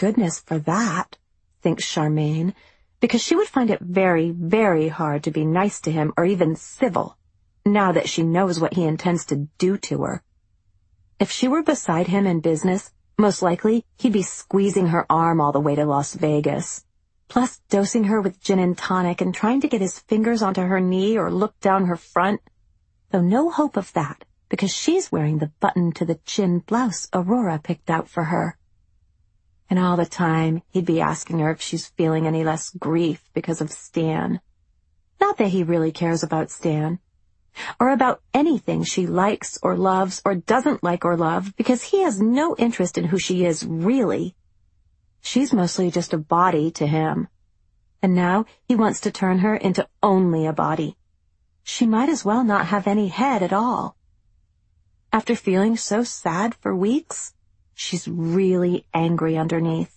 goodness for that, thinks Charmaine, because she would find it very, very hard to be nice to him or even civil, now that she knows what he intends to do to her. If she were beside him in business, most likely he'd be squeezing her arm all the way to Las Vegas, plus dosing her with gin and tonic and trying to get his fingers onto her knee or look down her front, though no hope of that, because she's wearing the button-to-the-chin blouse Aurora picked out for her. And all the time, he'd be asking her if she's feeling any less grief because of Stan. Not that he really cares about Stan, or about anything she likes or loves or doesn't like or love, because he has no interest in who she is, really. She's mostly just a body to him. And now he wants to turn her into only a body. She might as well not have any head at all. After feeling so sad for weeks, she's really angry underneath.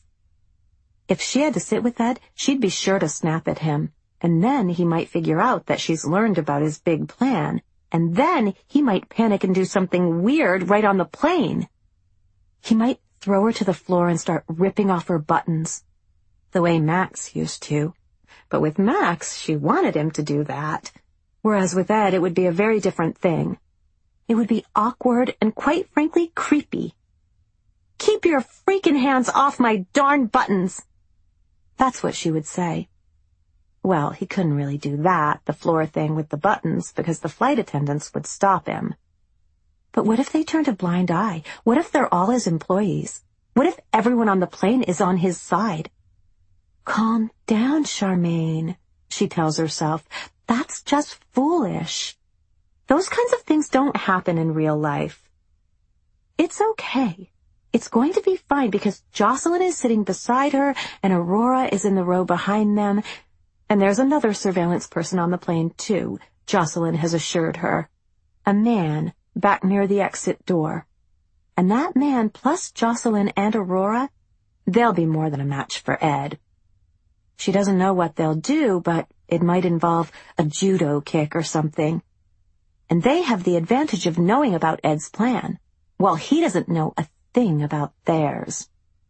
If she had to sit with Ed, she'd be sure to snap at him, and then he might figure out that she's learned about his big plan, and then he might panic and do something weird right on the plane. He might throw her to the floor and start ripping off her buttons, the way Max used to. But with Max, she wanted him to do that, whereas with Ed, it would be a very different thing. It would be awkward and, quite frankly, creepy. "Keep your freaking hands off my darn buttons!" That's what she would say. Well, he couldn't really do that, the floor thing with the buttons, because the flight attendants would stop him. But what if they turned a blind eye? What if they're all his employees? What if everyone on the plane is on his side? "Calm down, Charmaine," she tells herself. "That's just foolish. Those kinds of things don't happen in real life. It's okay. It's going to be fine because Jocelyn is sitting beside her and Aurora is in the row behind them. And there's another surveillance person on the plane, too," Jocelyn has assured her. "A man back near the exit door. And that man plus Jocelyn and Aurora, they'll be more than a match for Ed. She doesn't know what they'll do, but it might involve a judo kick or something. And they have the advantage of knowing about Ed's plan, while he doesn't know a thing about theirs.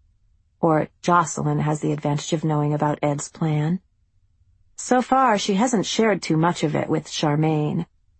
Or Jocelyn has the advantage of knowing about Ed's plan. So far, she hasn't shared too much of it with Charmaine.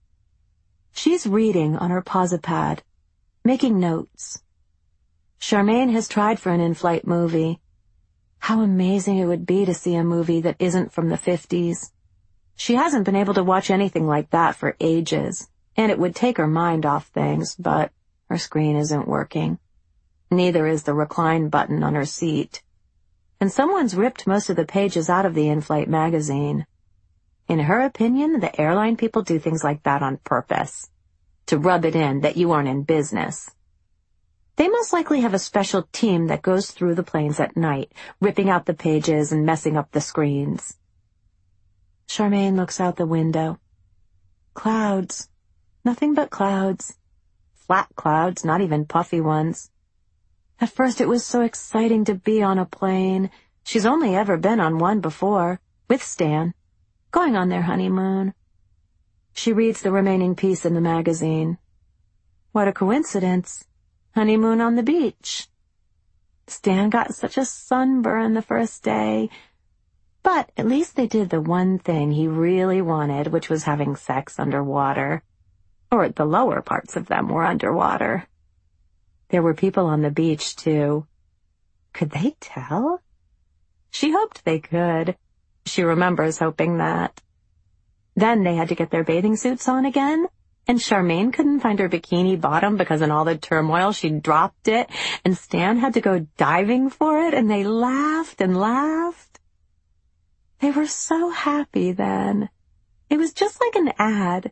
She's reading on her Posipad, making notes. Charmaine has tried for an in-flight movie. How amazing it would be to see a movie that isn't from the 50s. She hasn't been able to watch anything like that for ages, and it would take her mind off things, but her screen isn't working. Neither is the recline button on her seat. And someone's ripped most of the pages out of the in-flight magazine. In her opinion, the airline people do things like that on purpose, to rub it in that you aren't in business. They most likely have a special team that goes through the planes at night, ripping out the pages and messing up the screens. Charmaine looks out the window. Clouds. Nothing but clouds. Flat clouds, not even puffy ones. At first it was so exciting to be on a plane. She's only ever been on one before, with Stan, going on their honeymoon. She reads the remaining piece in the magazine. What a coincidence. Honeymoon on the beach. Stan got such a sunburn the first day. But at least they did the one thing he really wanted, which was having sex underwater. Or the lower parts of them were underwater. There were people on the beach, too. Could they tell? She hoped they could. She remembers hoping that. Then they had to get their bathing suits on again, and Charmaine couldn't find her bikini bottom because in all the turmoil she dropped it, and Stan had to go diving for it, and they laughed and laughed. They were so happy then. It was just like an ad.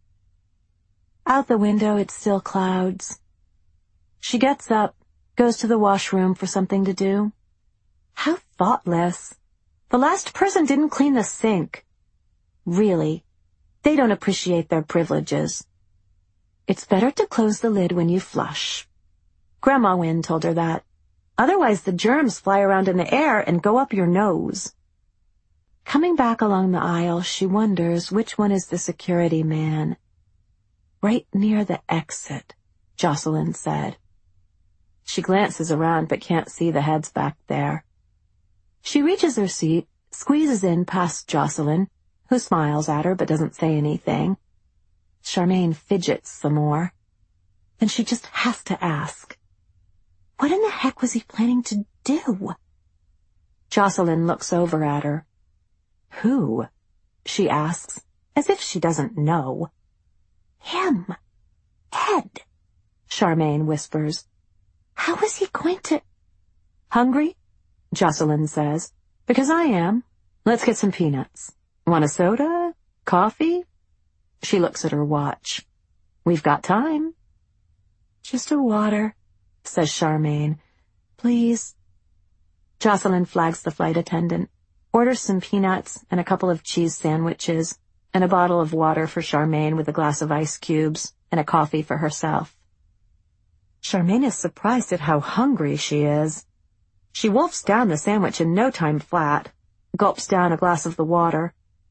Out the window, it's still clouds. She gets up, goes to the washroom for something to do. How thoughtless. The last person didn't clean the sink. Really, they don't appreciate their privileges. It's better to close the lid when you flush. Grandma Wynne told her that. Otherwise the germs fly around in the air and go up your nose. Coming back along the aisle, she wonders which one is the security man. Right near the exit, Jocelyn said. She glances around but can't see the heads back there. She reaches her seat, squeezes in past Jocelyn, who smiles at her but doesn't say anything. Charmaine fidgets some more. Then she just has to ask, what in the heck was he planning to do? Jocelyn looks over at her. Who? She asks, as if she doesn't know. Him. Ed, Charmaine whispers. How is he going to... Hungry? Jocelyn says. Because I am. Let's get some peanuts. Want a soda? Coffee? She looks at her watch. We've got time. Just a water, says Charmaine. Please. Jocelyn flags the flight attendant, orders some peanuts and a couple of cheese sandwiches, and a bottle of water for Charmaine with a glass of ice cubes, and a coffee for herself. Charmaine is surprised at how hungry she is. She wolfs down the sandwich in no time flat, gulps down a glass of the water.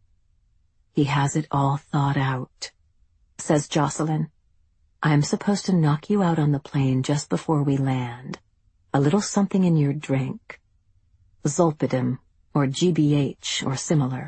He has it all thought out, says Jocelyn. I'm supposed to knock you out on the plane just before we land. A little something in your drink. Zolpidem, or GBH, or similar.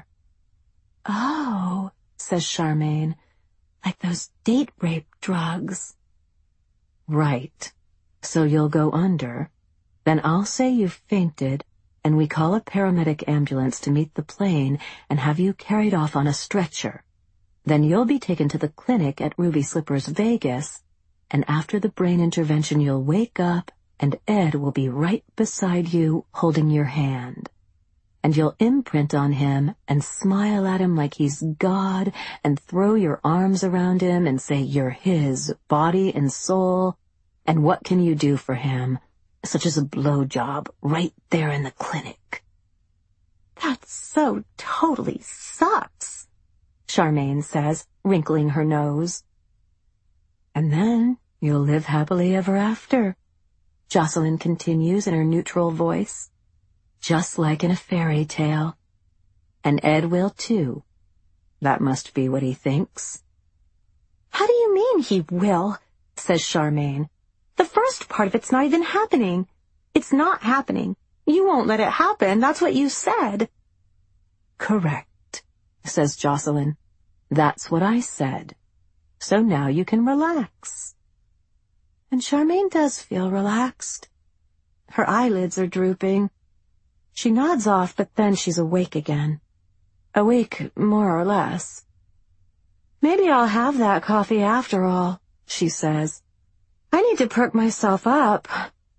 Oh, says Charmaine, like those date rape drugs. Right. So you'll go under. Then I'll say you've fainted, and we call a paramedic ambulance to meet the plane and have you carried off on a stretcher. Then you'll be taken to the clinic at Ruby Slippers Vegas, and after the brain intervention you'll wake up, and Ed will be right beside you holding your hand. And you'll imprint on him and smile at him like he's God and throw your arms around him and say you're his, body and soul. And what can you do for him, such as a blowjob right there in the clinic? That so totally sucks, Charmaine says, wrinkling her nose. And then you'll live happily ever after, Jocelyn continues in her neutral voice. Just like in a fairy tale. And Ed will too. That must be what he thinks. How do you mean he will? Says Charmaine. The first part of it's not even happening. It's not happening. You won't let it happen. That's what you said. Correct, says Jocelyn. That's what I said. So now you can relax. And Charmaine does feel relaxed. Her eyelids are drooping. She nods off, but then she's awake again. Awake, more or less. Maybe I'll have that coffee after all, she says. I need to perk myself up.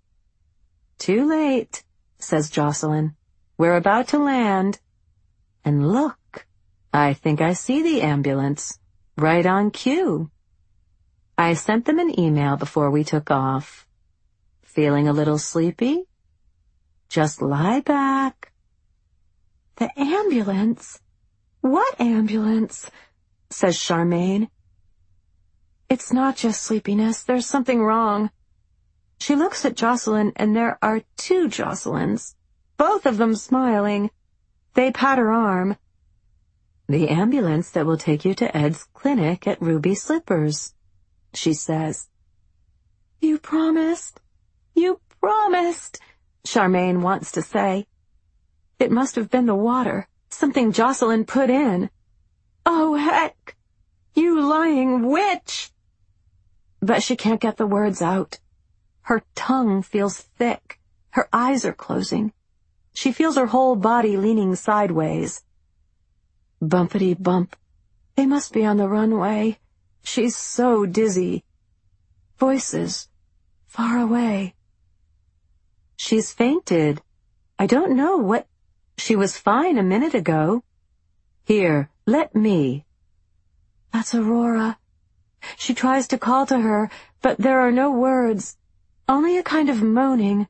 Too late, says Jocelyn. We're about to land. And look, I think I see the ambulance. Right on cue. I sent them an email before we took off. Feeling a little sleepy? Just lie back. The ambulance? What ambulance? Says Charmaine. It's not just sleepiness. There's something wrong. She looks at Jocelyn, and there are two Jocelyns, both of them smiling. They pat her arm. The ambulance that will take you to Ed's clinic at Ruby Slippers, she says. You promised. You promised. Charmaine wants to say. It must have been the water, something Jocelyn put in. Oh, heck! You lying witch! But she can't get the words out. Her tongue feels thick. Her eyes are closing. She feels her whole body leaning sideways. Bumpity bump. They must be on the runway. She's so dizzy. Voices. Far away. She's fainted. I don't know what... She was fine a minute ago. Here, let me. That's Aurora. She tries to call to her, but there are no words. Only a kind of moaning.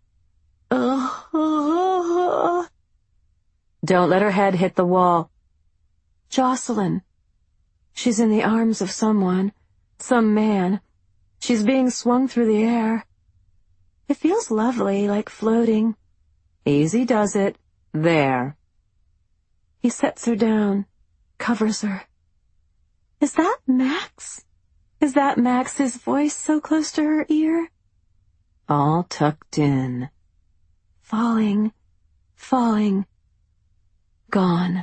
Don't let her head hit the wall. Jocelyn. She's in the arms of someone. Some man. She's being swung through the air. It feels lovely, like floating. Easy does it. There. He sets her down, covers her. Is that Max? Is that Max's voice so close to her ear? all tucked in. Falling, falling, gone.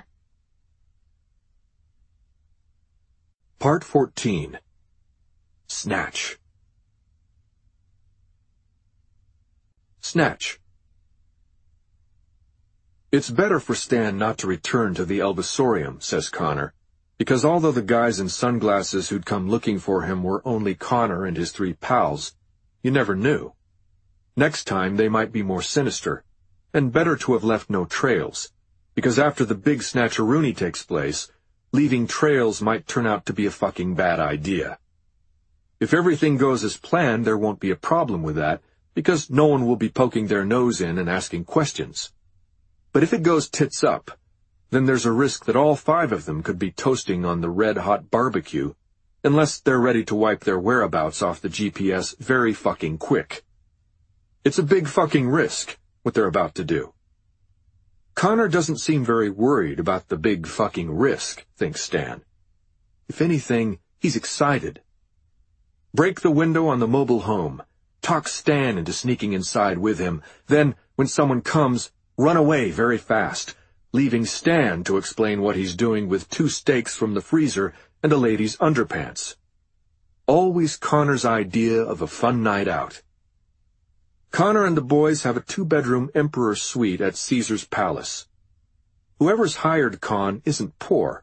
Part 14. Snatch. Snatch. It's better for Stan not to return to the Elvisorium, says Connor, because although the guys in sunglasses who'd come looking for him were only Connor and his 3 pals, you never knew. Next time they might be more sinister, and better to have left no trails, because after the big snatcheroony takes place, leaving trails might turn out to be a fucking bad idea. If everything goes as planned, there won't be a problem with that, because no one will be poking their nose in and asking questions. But if it goes tits up, then there's a risk that all 5 of them could be toasting on the red-hot barbecue, unless they're ready to wipe their whereabouts off the GPS very fucking quick. It's a big fucking risk, what they're about to do. Connor doesn't seem very worried about the big fucking risk, thinks Stan. If anything, he's excited. Break the window on the mobile home, talk Stan into sneaking inside with him, then, when someone comes, run away very fast, leaving Stan to explain what he's doing with 2 steaks from the freezer and a lady's underpants. Always Connor's idea of a fun night out. Connor and the boys have a 2-bedroom Emperor suite at Caesar's Palace. Whoever's hired Con isn't poor.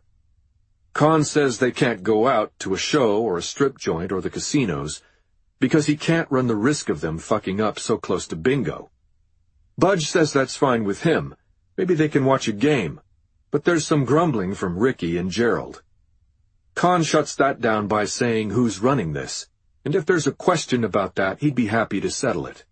Con says they can't go out to a show or a strip joint or the casinos because he can't run the risk of them fucking up so close to bingo. Budge says that's fine with him. Maybe they can watch a game. But there's some grumbling from Ricky and Gerald. Con shuts that down by saying who's running this, and if there's a question about that, he'd be happy to settle it.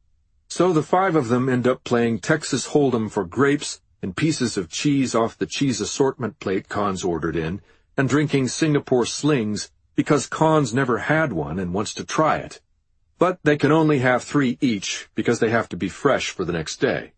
So the 5 of them end up playing Texas Hold'em for grapes and pieces of cheese off the cheese assortment plate Con's ordered in, and drinking Singapore slings because Con's never had one and wants to try it. But they can only have 3 each because they have to be fresh for the next day.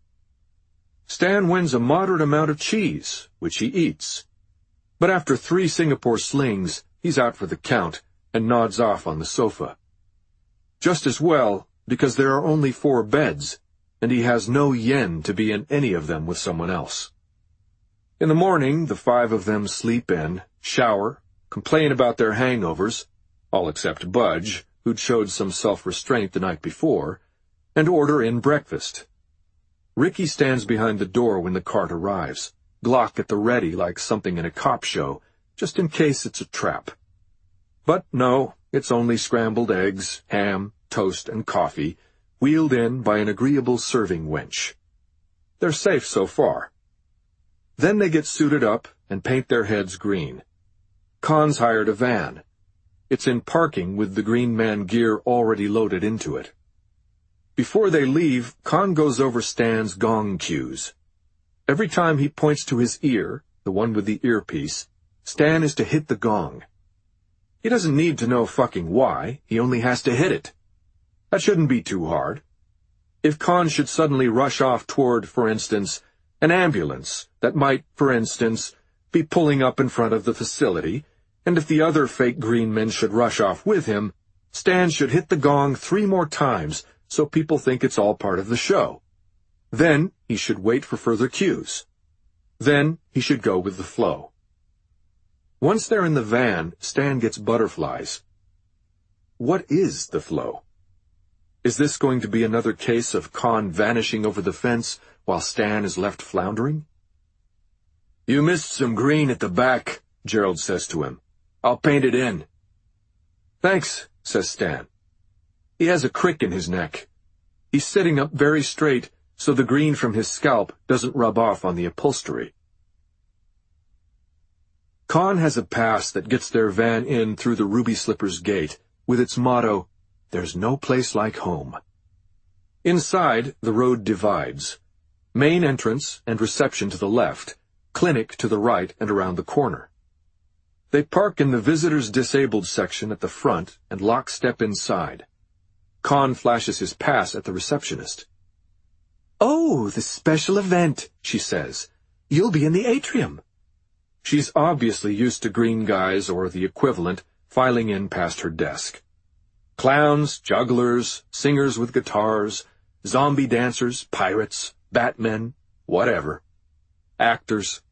Stan wins a moderate amount of cheese, which he eats. But after 3 Singapore slings, he's out for the count and nods off on the sofa. Just as well, because there are only 4 beds, and he has no yen to be in any of them with someone else. In the morning, the 5 of them sleep in, shower, complain about their hangovers, all except Budge, who'd showed some self-restraint the night before, and order in breakfast. Ricky stands behind the door when the cart arrives, Glock at the ready like something in a cop show, just in case it's a trap. But no, it's only scrambled eggs, ham, toast, and coffee, wheeled in by an agreeable serving wench. They're safe so far. Then they get suited up and paint their heads green. Con's hired a van. It's in parking with the Green Man gear already loaded into it. Before they leave, Con goes over Stan's gong cues. Every time he points to his ear, the one with the earpiece, Stan is to hit the gong. He doesn't need to know fucking why, he only has to hit it. That shouldn't be too hard. If Con should suddenly rush off toward, for instance, an ambulance that might, for instance, be pulling up in front of the facility, and if the other fake green men should rush off with him, Stan should hit the gong 3 more times so people think it's all part of the show. Then he should wait for further cues. Then he should go with the flow. Once they're in the van, Stan gets butterflies. What is the flow? Is this going to be another case of Con vanishing over the fence while Stan is left floundering? "You missed some green at the back," Gerald says to him. "I'll paint it in." "Thanks," says Stan. He has a crick in his neck. He's sitting up very straight so the green from his scalp doesn't rub off on the upholstery. Con has a pass that gets their van in through the Ruby Slippers gate with its motto, "There's no place like home." Inside, the road divides. Main entrance and reception to the left, clinic to the right and around the corner. They park in the visitors' disabled section at the front and lockstep inside. Con flashes his pass at the receptionist. "Oh, the special event," she says. "You'll be in the atrium." She's obviously used to green guys or the equivalent filing in past her desk. Clowns, jugglers, singers with guitars, zombie dancers, pirates, Batmen, whatever. Actors.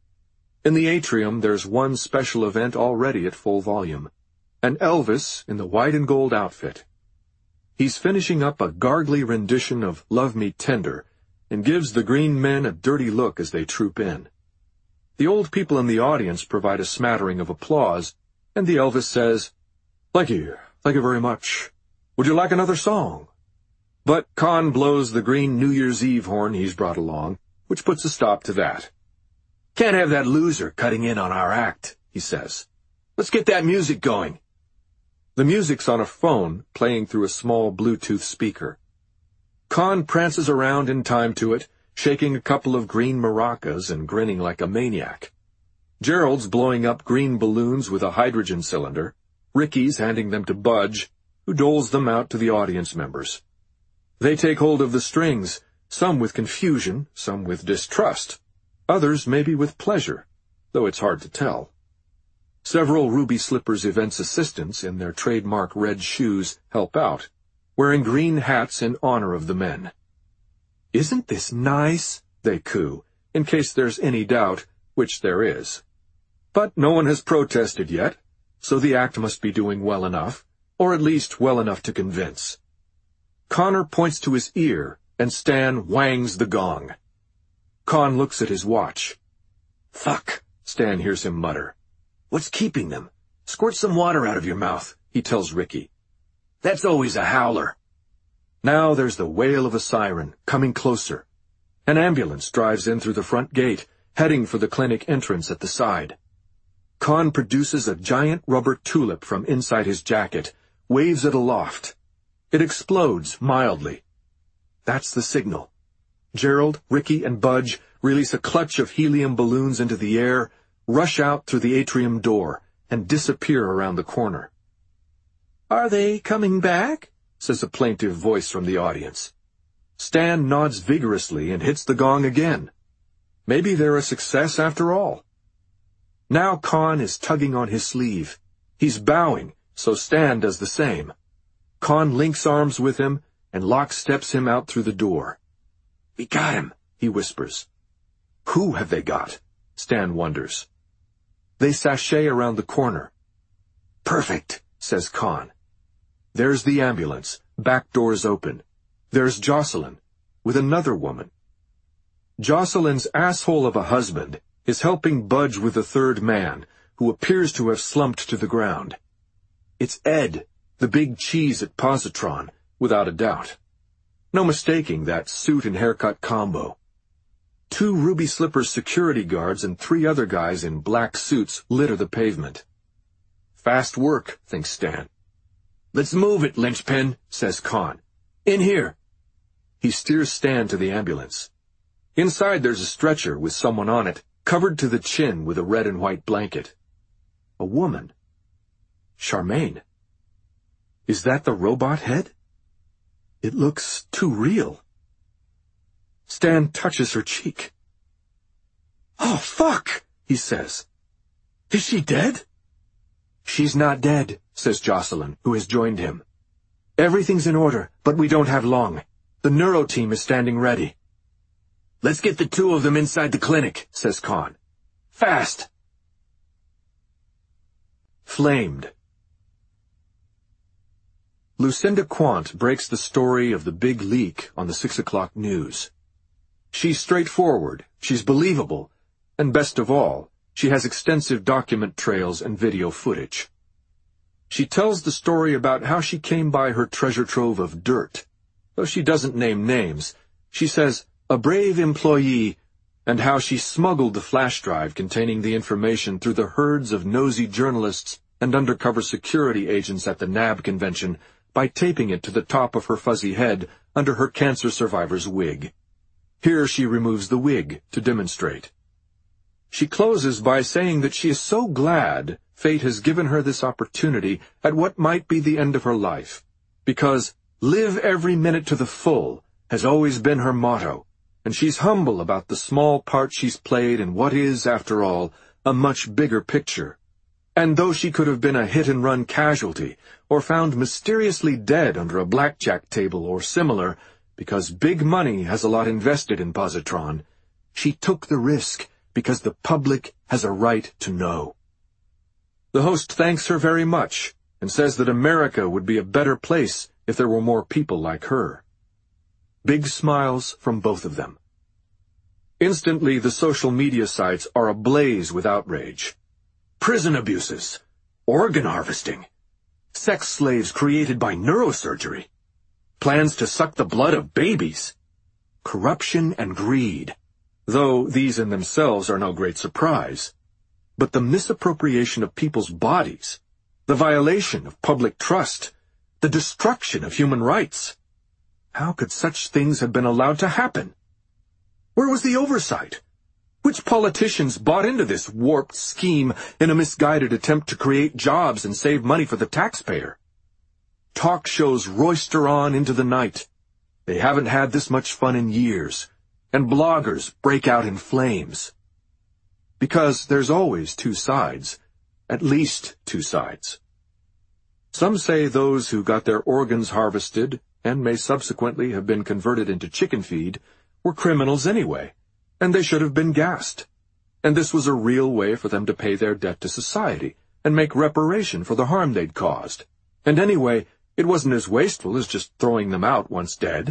In the atrium, there's one special event already at full volume. An Elvis in the white and gold outfit. He's finishing up a gargly rendition of Love Me Tender and gives the green men a dirty look as they troop in. The old people in the audience provide a smattering of applause, and the Elvis says, "Thank you very much. Would you like another song?" But Con blows the green New Year's Eve horn he's brought along, which puts a stop to that. "Can't have that loser cutting in on our act," he says. "Let's get that music going." The music's on a phone playing through a small Bluetooth speaker. Con prances around in time to it, shaking a couple of green maracas and grinning like a maniac. Gerald's blowing up green balloons with a hydrogen cylinder. Ricky's handing them to Budge, who doles them out to the audience members. They take hold of the strings, some with confusion, some with distrust, others maybe with pleasure, though it's hard to tell. Several Ruby Slippers Events assistants in their trademark red shoes help out, wearing green hats in honor of the men. "Isn't this nice?" they coo, in case there's any doubt, which there is. But no one has protested yet, so the act must be doing well enough, or at least well enough to convince. Connor points to his ear, and Stan whangs the gong. Con looks at his watch. "Fuck," Stan hears him mutter. "What's keeping them? Squirt some water out of your mouth," he tells Ricky. "That's always a howler." Now there's the wail of a siren, coming closer. An ambulance drives in through the front gate, heading for the clinic entrance at the side. Con produces a giant rubber tulip from inside his jacket, waves it aloft. It explodes mildly. That's the signal. Gerald, Ricky, and Budge release a clutch of helium balloons into the air, rush out through the atrium door, and disappear around the corner. "Are they coming back?" says a plaintive voice from the audience. Stan nods vigorously and hits the gong again. Maybe they're a success after all. Now Con is tugging on his sleeve. He's bowing, so Stan does the same. Con links arms with him and locksteps him out through the door. "We got him," he whispers. Who have they got? Stan wonders. They sashay around the corner. "Perfect," says Con. There's the ambulance, back doors open. There's Jocelyn, with another woman. Jocelyn's asshole of a husband is helping Budge with the third man, who appears to have slumped to the ground. It's Ed, the big cheese at Positron, without a doubt. No mistaking that suit and haircut combo. 2 Ruby Slippers security guards and 3 other guys in black suits litter the pavement. Fast work, thinks Stan. "Let's move it, linchpin," says Con. "In here." He steers Stan to the ambulance. Inside there's a stretcher with someone on it, covered to the chin with a red and white blanket. A woman. Charmaine. Is that the robot head? It looks too real. Stan touches her cheek. "Oh, fuck," he says. "Is she dead?" "She's not dead," says Jocelyn, who has joined him. "Everything's in order, but we don't have long. The neuro team is standing ready." "Let's get the 2 of them inside the clinic," says Con. "Fast!" Flamed. Lucinda Quant breaks the story of the big leak on the 6 o'clock news. She's straightforward, she's believable, and best of all, she has extensive document trails and video footage. She tells the story about how she came by her treasure trove of dirt. Though she doesn't name names, she says, "a brave employee," and how she smuggled the flash drive containing the information through the herds of nosy journalists and undercover security agents at the NAB convention by taping it to the top of her fuzzy head under her cancer survivor's wig. Here she removes the wig to demonstrate. She closes by saying that she is so glad fate has given her this opportunity at what might be the end of her life, because live every minute to the full has always been her motto, and she's humble about the small part she's played in what is, after all, a much bigger picture. And though she could have been a hit-and-run casualty, or found mysteriously dead under a blackjack table or similar, because big money has a lot invested in positron, she took the risk because the public has a right to know. The host thanks her very much and says that America would be a better place if there were more people like her. Big smiles from both of them. Instantly, the social media sites are ablaze with outrage. Prison abuses, organ harvesting, sex slaves created by neurosurgery, plans to suck the blood of babies, corruption and greed, though these in themselves are no great surprise. But the misappropriation of people's bodies, the violation of public trust, the destruction of human rights. How could such things have been allowed to happen? Where was the oversight? Which politicians bought into this warped scheme in a misguided attempt to create jobs and save money for the taxpayer? Talk shows roister on into the night. They haven't had this much fun in years, and bloggers break out in flames. Because there's always two sides, at least two sides. Some say those who got their organs harvested, and may subsequently have been converted into chicken feed, were criminals anyway, and they should have been gassed. And this was a real way for them to pay their debt to society and make reparation for the harm they'd caused. And anyway, it wasn't as wasteful as just throwing them out once dead.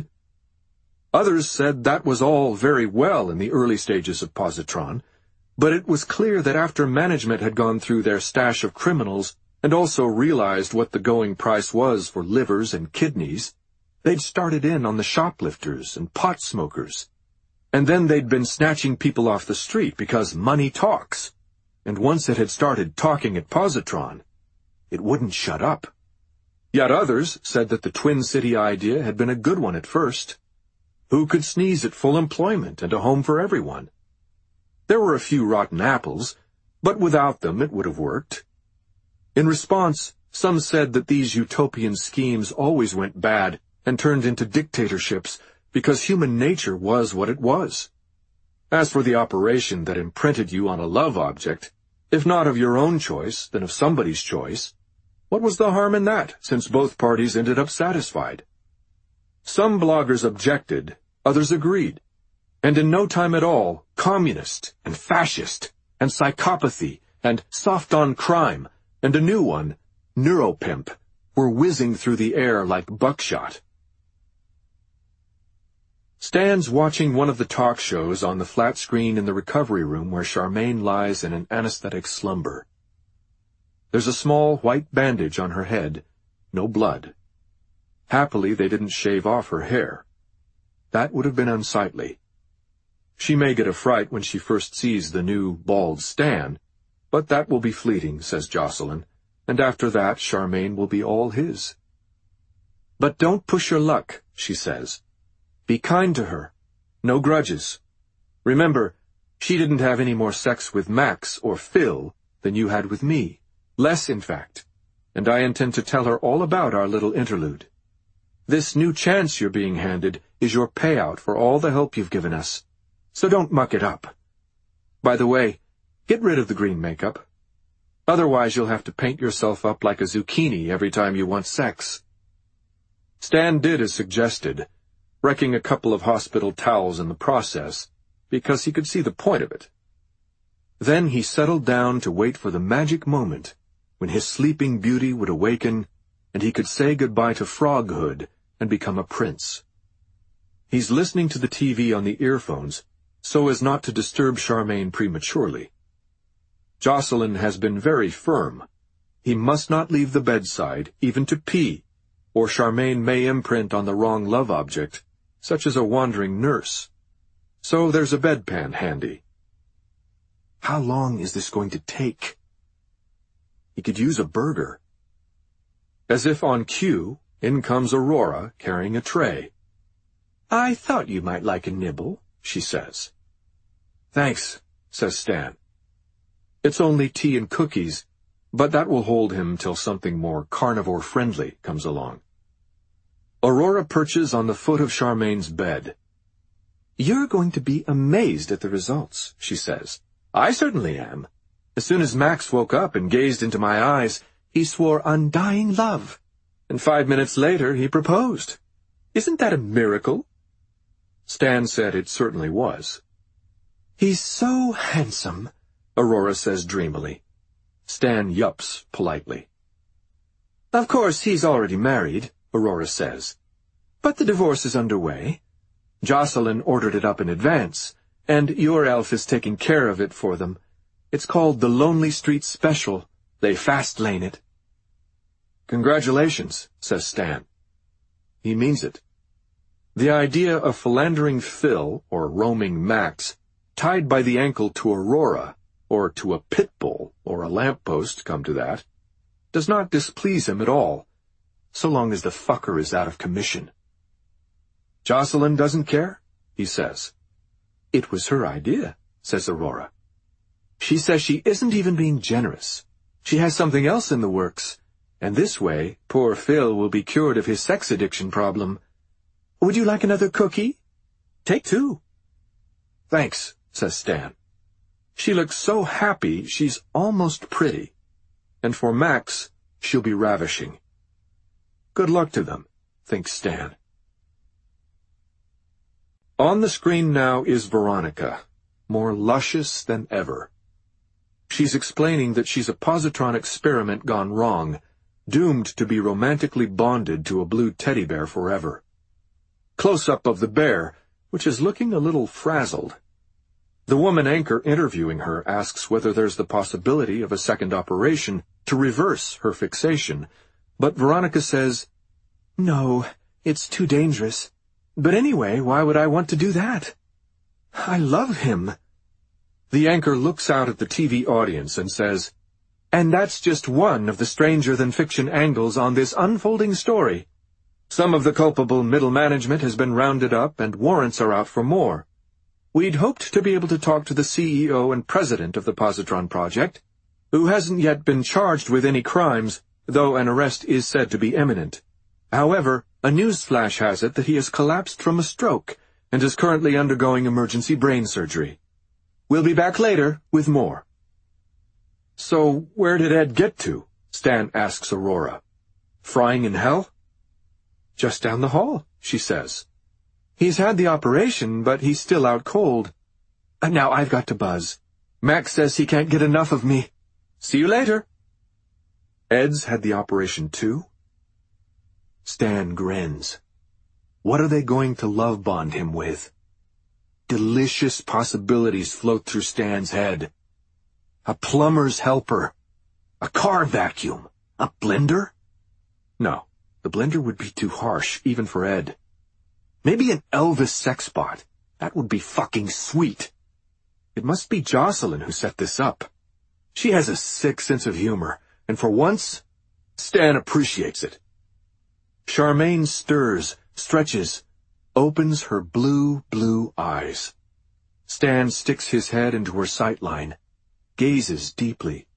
Others said that was all very well in the early stages of positron, but it was clear that after management had gone through their stash of criminals and also realized what the going price was for livers and kidneys, they'd started in on the shoplifters and pot smokers. And then they'd been snatching people off the street because money talks. And once it had started talking at positron, it wouldn't shut up. Yet others said that the Twin City idea had been a good one at first. Who could sneeze at full employment and a home for everyone? There were a few rotten apples, but without them it would have worked. In response, some said that these utopian schemes always went bad and turned into dictatorships because human nature was what it was. As for the operation that imprinted you on a love object, if not of your own choice, then of somebody's choice, what was the harm in that, since both parties ended up satisfied? Some bloggers objected, others agreed, and in no time at all, communist and fascist and psychopathy and soft-on crime and a new one, neuropimp, were whizzing through the air like buckshot. Stan's watching one of the talk shows on the flat screen in the recovery room where Charmaine lies in an anesthetic slumber. There's a small white bandage on her head, no blood. Happily, they didn't shave off her hair. That would have been unsightly. She may get a fright when she first sees the new, bald Stan, but that will be fleeting, says Jocelyn, and after that Charmaine will be all his. But don't push your luck, she says. Be kind to her. No grudges. Remember, she didn't have any more sex with Max or Phil than you had with me. Less, in fact. And I intend to tell her all about our little interlude. This new chance you're being handed is your payout for all the help you've given us. So don't muck it up. By the way, get rid of the green makeup. Otherwise you'll have to paint yourself up like a zucchini every time you want sex. Stan did as suggested, wrecking a couple of hospital towels in the process, because he could see the point of it. Then he settled down to wait for the magic moment when his sleeping beauty would awaken and he could say goodbye to froghood and become a prince. He's listening to the TV on the earphones so as not to disturb Charmaine prematurely. Jocelyn has been very firm. He must not leave the bedside, even to pee, or Charmaine may imprint on the wrong love object, such as a wandering nurse. So there's a bedpan handy. How long is this going to take? He could use a burger. As if on cue, in comes Aurora, carrying a tray. "I thought you might like a nibble," she says. "Thanks," says Stan. It's only tea and cookies, but that will hold him till something more carnivore-friendly comes along. Aurora perches on the foot of Charmaine's bed. "You're going to be amazed at the results," she says. "I certainly am. As soon as Max woke up and gazed into my eyes, he swore undying love. And 5 minutes later, he proposed. Isn't that a miracle?" Stan said it certainly was. "He's so handsome," Aurora says dreamily. Stan yups politely. "Of course, he's already married," Aurora says. "But the divorce is underway. Jocelyn ordered it up in advance, and your elf is taking care of it for them. It's called the Lonely Street Special. They fast-lane it." "Congratulations," says Stan. He means it. The idea of philandering Phil, or roaming Max, tied by the ankle to Aurora, or to a pit bull, or a lamppost, come to that, does not displease him at all, so long as the fucker is out of commission. "Jocelyn doesn't care?" he says. "It was her idea," says Aurora. "She says she isn't even being generous. She has something else in the works, and this way poor Phil will be cured of his sex addiction problem. Would you like another cookie? Take 2. "Thanks," says Stan. She looks so happy she's almost pretty, and for Max, she'll be ravishing. Good luck to them, thinks Stan. On the screen now is Veronica, more luscious than ever. She's explaining that she's a positron experiment gone wrong, doomed to be romantically bonded to a blue teddy bear forever. Close-up of the bear, which is looking a little frazzled. The woman anchor interviewing her asks whether there's the possibility of a second operation to reverse her fixation, but Veronica says, "No, it's too dangerous. But anyway, why would I want to do that? I love him." The anchor looks out at the TV audience and says, "And that's just one of the stranger-than-fiction angles on this unfolding story. Some of the culpable middle management has been rounded up and warrants are out for more. We'd hoped to be able to talk to the CEO and president of the Positron Project, who hasn't yet been charged with any crimes, though an arrest is said to be imminent. However, a news flash has it that he has collapsed from a stroke and is currently undergoing emergency brain surgery. We'll be back later with more." "So where did Ed get to?" Stan asks Aurora. "Frying in hell?" "Just down the hall," she says. "He's had the operation, but he's still out cold. Now I've got to buzz. Max says he can't get enough of me. See you later." Ed's had the operation too? Stan grins. What are they going to love bond him with? Delicious possibilities float through Stan's head. A plumber's helper. A car vacuum. A blender? No, the blender would be too harsh, even for Ed. Maybe an Elvis sex bot. That would be fucking sweet. It must be Jocelyn who set this up. She has a sick sense of humor, and for once, Stan appreciates it. Charmaine stirs, stretches, opens her blue eyes. Stan sticks his head into her sightline, gazes deeply.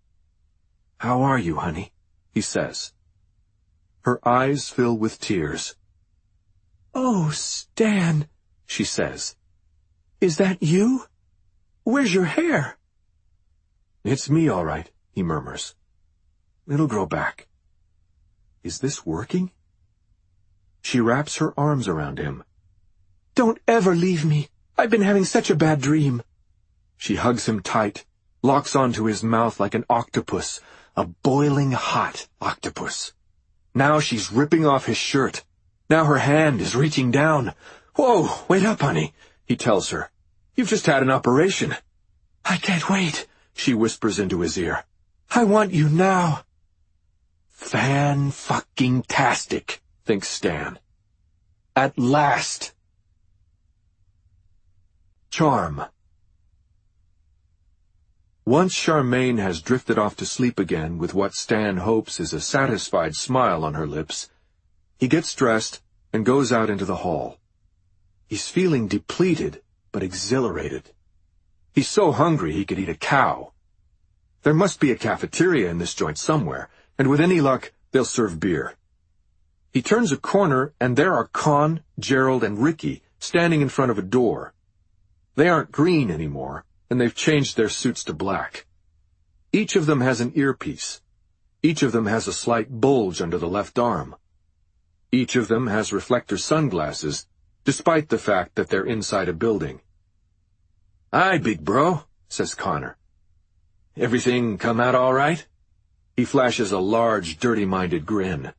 "How are you, honey?" he says. Her eyes fill with tears. "Oh, Stan," she says. "Is that you? Where's your hair?" "It's me, all right," he murmurs. "It'll grow back." Is this working? She wraps her arms around him. "Don't ever leave me. I've been having such a bad dream." She hugs him tight, locks onto his mouth like an octopus, a boiling hot octopus. Now she's ripping off his shirt. Now her hand is reaching down. "Whoa, wait up, honey," he tells her. "You've just had an operation." "I can't wait," she whispers into his ear. "I want you now." Fan-fucking-tastic, thinks Stan. At last. Charm. Once Charmaine has drifted off to sleep again with what Stan hopes is a satisfied smile on her lips, he gets dressed and goes out into the hall. He's feeling depleted, but exhilarated. He's so hungry he could eat a cow. There must be a cafeteria in this joint somewhere, and with any luck, they'll serve beer. He turns a corner, and there are Con, Gerald, and Ricky standing in front of a door. They aren't green anymore, and they've changed their suits to black. Each of them has an earpiece. Each of them has a slight bulge under the left arm. Each of them has reflector sunglasses, despite the fact that they're inside a building. "Hi, big bro," says Connor. "Everything come out all right?" He flashes a large, dirty-minded grin.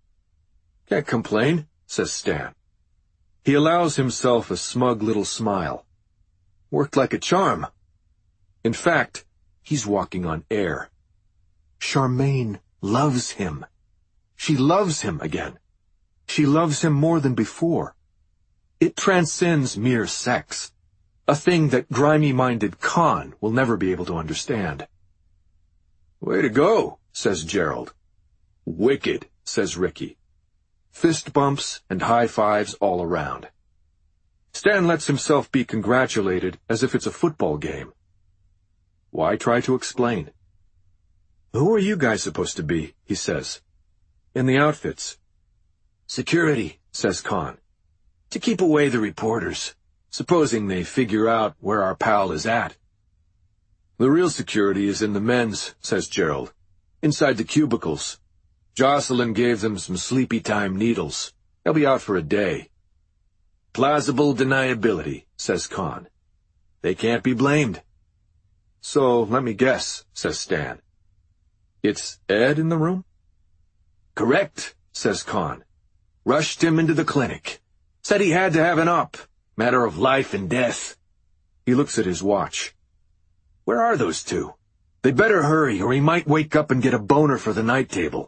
"Can't complain," says Stan. He allows himself a smug little smile. Worked like a charm. In fact, he's walking on air. Charmaine loves him. She loves him again. She loves him more than before. It transcends mere sex, a thing that grimy-minded Con will never be able to understand. "Way to go," says Gerald. "Wicked," says Ricky. Fist bumps and high fives all around. Stan lets himself be congratulated as if it's a football game. Why try to explain? "Who are you guys supposed to be?" he says. "In the outfits." "Security," says Con. "To keep away the reporters, supposing they figure out where our pal is at." "The real security is in the men's," says Gerald. "Inside the cubicles. Jocelyn gave them some sleepy time needles. They'll be out for a day." "Plausible deniability," says Con. "They can't be blamed." "So, let me guess," says Stan. "It's Ed in the room?" "Correct," says Con. "Rushed him into the clinic. Said he had to have an op. Matter of life and death." He looks at his watch. "Where are those two? They better hurry, or he might wake up and get a boner for the night table."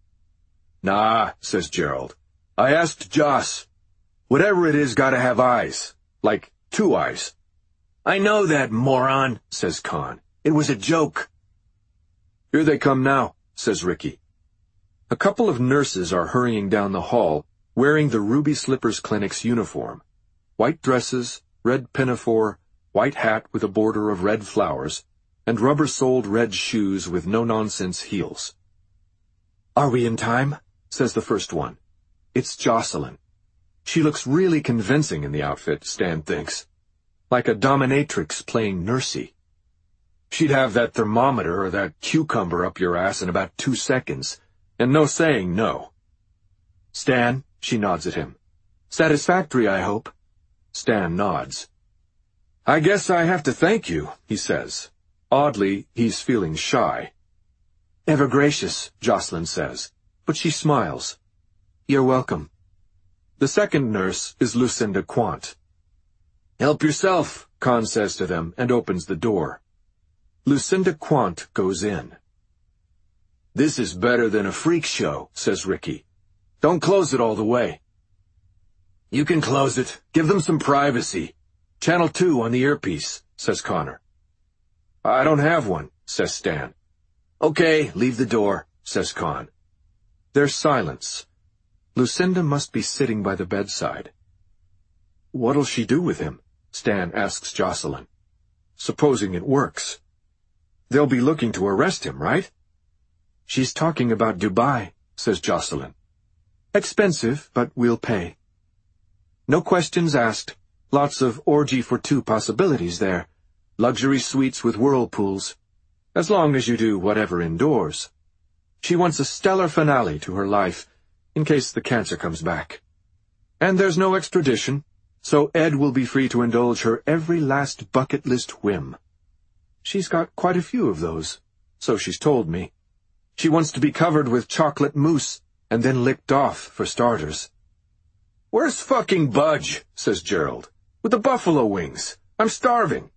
"Nah," says Gerald. "I asked Joss. Whatever it is gotta have eyes. Like 2 eyes. "I know that, moron," says Con. "It was a joke." "Here they come now," says Ricky. A couple of nurses are hurrying down the hall, wearing the Ruby Slippers Clinic's uniform. White dresses, red pinafore, white hat with a border of red flowers, and rubber-soled red shoes with no-nonsense heels. "Are we in time?" says the first one. It's Jocelyn. She looks really convincing in the outfit, Stan thinks. Like a dominatrix playing nursey. She'd have that thermometer or that cucumber up your ass in about 2 seconds, and no saying no. "Stan," she nods at him. "Satisfactory, I hope." Stan nods. "I guess I have to thank you," he says. Oddly, he's feeling shy. "Ever gracious," Jocelyn says, but she smiles. "You're welcome." The second nurse is Lucinda Quant. "Help yourself," Con says to them and opens the door. Lucinda Quant goes in. "This is better than a freak show," says Ricky. "Don't close it all the way." "You can close it. Give them some privacy. Channel 2 on the earpiece," says Connor. "I don't have one," says Stan. "Okay, leave the door," says Con. There's silence. Lucinda must be sitting by the bedside. "What'll she do with him?" Stan asks Jocelyn. "Supposing it works. They'll be looking to arrest him, right?" "She's talking about Dubai," says Jocelyn. "Expensive, but we'll pay." No questions asked. Lots of orgy for 2 possibilities there. Luxury suites with whirlpools. As long as you do whatever indoors. She wants a stellar finale to her life, in case the cancer comes back. And there's no extradition, so Ed will be free to indulge her every last bucket list whim. She's got quite a few of those, so she's told me. She wants to be covered with chocolate mousse, and then licked off, for starters. "Where's fucking Budge?" says Gerald. "With the buffalo wings. I'm starving."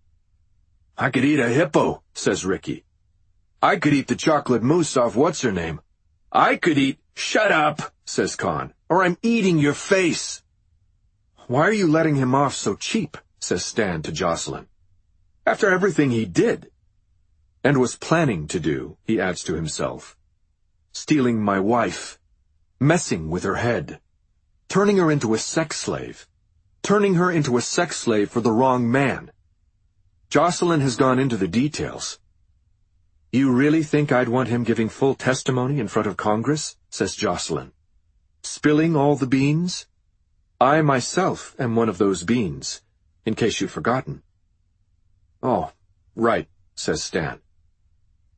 "I could eat a hippo," says Ricky. "I could eat the chocolate mousse off what's-her-name. I could eat—" "Shut up," says Con, "or I'm eating your face." "Why are you letting him off so cheap?" says Stan to Jocelyn. "After everything he did. And was planning to do," he adds to himself. "Stealing my wife. Messing with her head. Turning her into a sex slave. Turning her into a sex slave for the wrong man." Jocelyn has gone into the details. "You really think I'd want him giving full testimony in front of Congress?" says Jocelyn. "Spilling all the beans? I myself am one of those beans, in case you've forgotten." "Oh, right," says Stan.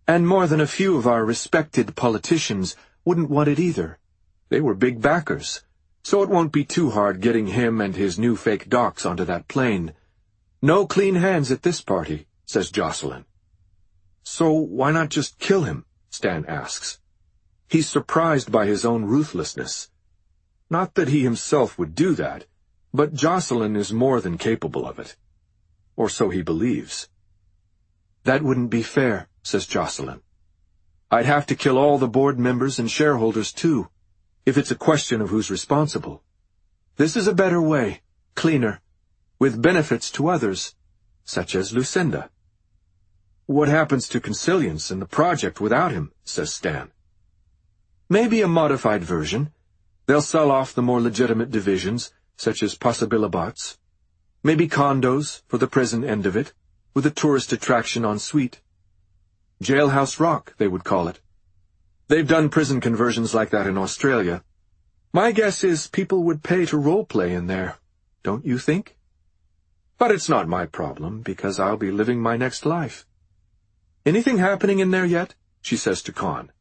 And more than a few of our respected politicians wouldn't want it either. They were big backers, so it won't be too hard getting him and his new fake docs onto that plane. No clean hands at this party, says Jocelyn. So why not just kill him? Stan asks. He's surprised by his own ruthlessness. Not that he himself would do that, but Jocelyn is more than capable of it. Or so he believes. That wouldn't be fair, says Jocelyn. I'd have to kill all the board members and shareholders too, if it's a question of who's responsible. This is a better way, cleaner, with benefits to others, such as Lucinda. What happens to Consilience and the project without him, says Stan. Maybe a modified version. They'll sell off the more legitimate divisions, such as Possibilibots. Maybe condos for the present end of it, with a tourist attraction en suite. Jailhouse Rock, they would call it. They've done prison conversions like that in Australia. My guess is people would pay to role-play in there, don't you think? But it's not my problem, because I'll be living my next life. Anything happening in there yet? She says to Con.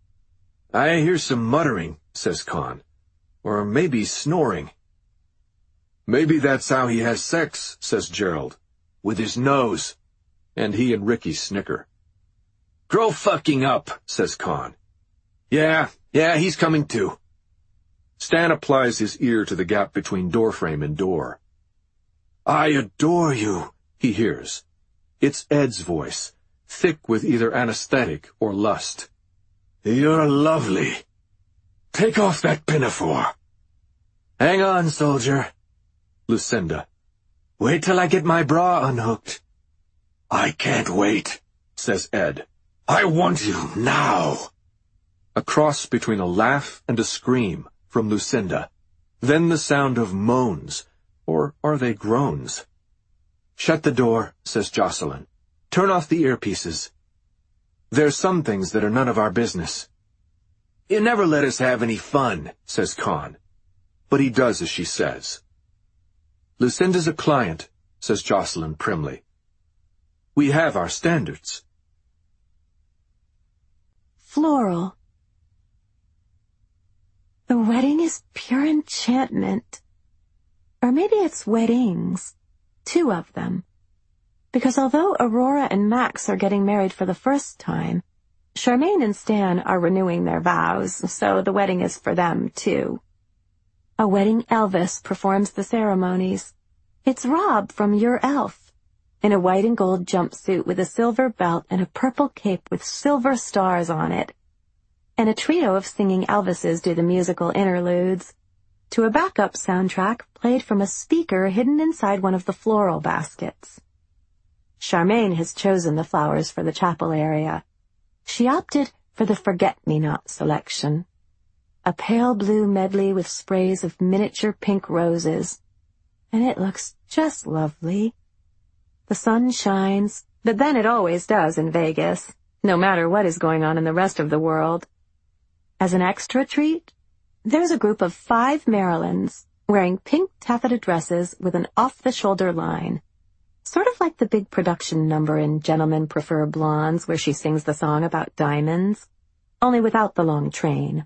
I hear some muttering, says Con. Or maybe snoring. Maybe that's how he has sex, says Gerald. With his nose. And he and Ricky snicker. Grow fucking up, says Con. Yeah, he's coming too. Stan applies his ear to the gap between doorframe and door. I adore you, he hears. It's Ed's voice, thick with either anesthetic or lust. You're lovely. Take off that pinafore. Hang on, soldier. Lucinda. Wait till I get my bra unhooked. I can't wait, says Ed. I want you now. A cross between a laugh and a scream from Lucinda. Then the sound of moans, or are they groans? Shut the door, says Jocelyn. Turn off the earpieces. There's some things that are none of our business. You never let us have any fun, says Con. But he does as she says. Lucinda's a client, says Jocelyn primly. We have our standards. Floral. The wedding is pure enchantment. Or maybe it's weddings. 2 of them. Because although Aurora and Max are getting married for the first time, Charmaine and Stan are renewing their vows, so the wedding is for them, too. A wedding Elvis performs the ceremonies. It's Rob from Your Elf, in a white and gold jumpsuit with a silver belt and a purple cape with silver stars on it. And a trio of singing Elvises do the musical interludes, to a backup soundtrack played from a speaker hidden inside one of the floral baskets. Charmaine has chosen the flowers for the chapel area. She opted for the Forget-Me-Not selection, a pale blue medley with sprays of miniature pink roses, and it looks just lovely. The sun shines, but then it always does in Vegas, no matter what is going on in the rest of the world. As an extra treat, there's a group of 5 Marilyns wearing pink taffeta dresses with an off-the-shoulder line, sort of like the big production number in Gentlemen Prefer Blondes where she sings the song about diamonds, only without the long train.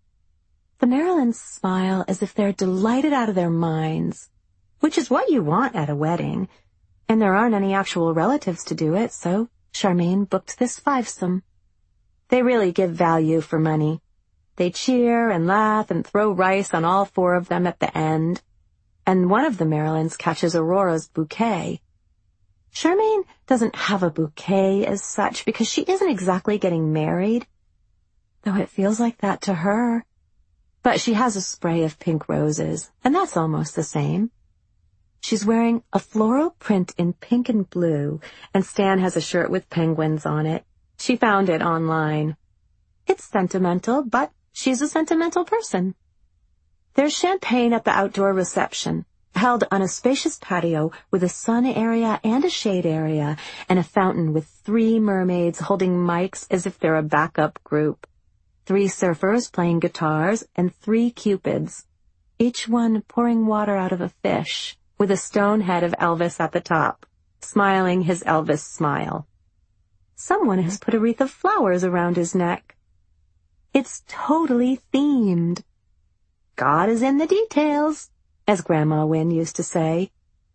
The Marilyns smile as if they're delighted out of their minds, which is what you want at a wedding, and there aren't any actual relatives to do it, so Charmaine booked this 5-some. They really give value for money. They cheer and laugh and throw rice on all 4 of them at the end, and one of the Marilyns catches Aurora's bouquet. Charmaine doesn't have a bouquet as such because she isn't exactly getting married, though it feels like that to her. But she has a spray of pink roses, and that's almost the same. She's wearing a floral print in pink and blue, and Stan has a shirt with penguins on it. She found it online. It's sentimental, but she's a sentimental person. There's champagne at the outdoor reception, held on a spacious patio with a sun area and a shade area, and a fountain with 3 mermaids holding mics as if they're a backup group. 3 surfers playing guitars, and 3 cupids, each one pouring water out of a fish, with a stone head of Elvis at the top, smiling his Elvis smile. Someone has put a wreath of flowers around his neck. It's totally themed. God is in the details, as Grandma Wynne used to say.